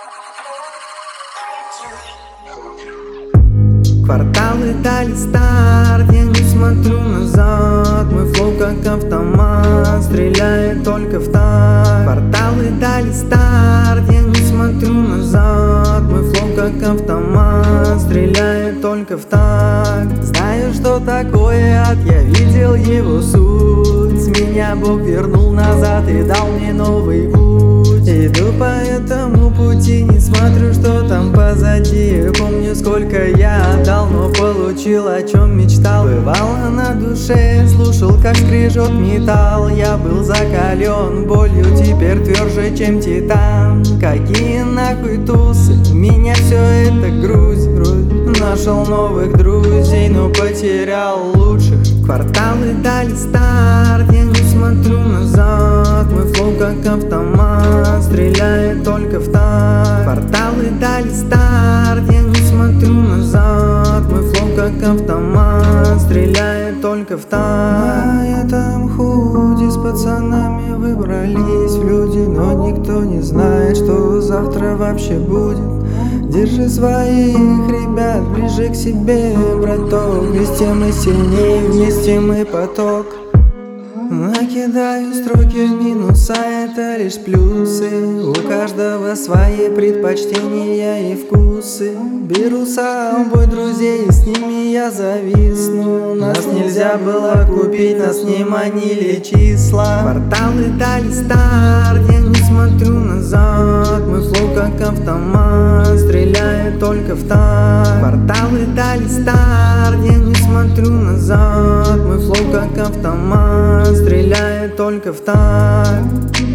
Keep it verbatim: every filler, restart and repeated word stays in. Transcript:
Кварталы дали старт, я не смотрю назад. Мой флоу как автомат, стреляет только в такт. Кварталы дали старт, я не смотрю назад. Мой флоу как автомат, стреляет только в такт. Знаю, что такое ад, я видел его суть. С меня Бог вернул назад и дал мне новый путь. Иду по этому пути, не смотрю, что там позади. Помню, сколько я отдал, но получил, о чем мечтал. Бывало на душе, слушал, как скрежет металл. Я был закален болью, теперь тверже, чем титан. Какие нахуй тусы, меня все это грусть, грусть. Нашел новых друзей, но потерял лучших. Кварталы дали старт, я не смотрю назад. Мой флоу как автомат, стреляет только в такт. Кварталы дали старт, я не смотрю назад. Мой флоу как автомат, стреляет только в такт. На этом худи с пацанами выбрались в люди, но никто не знает, что завтра вообще будет. Держи своих ребят ближе к себе, браток. Вместе мы сильнее, вместе мы поток. Накидаю строки в минус, а это лишь плюсы. У каждого свои предпочтения и вкусы. Беру с собой друзей, с ними я зависну. Нас нельзя было купить, нас не манили числа. Кварталы дали старт, я не смотрю назад. Мой флоу как автомат, стреляет только в такт. Кварталы дали старт, я не смотрю назад. Мой флоу как автомат, стреляет только в такт.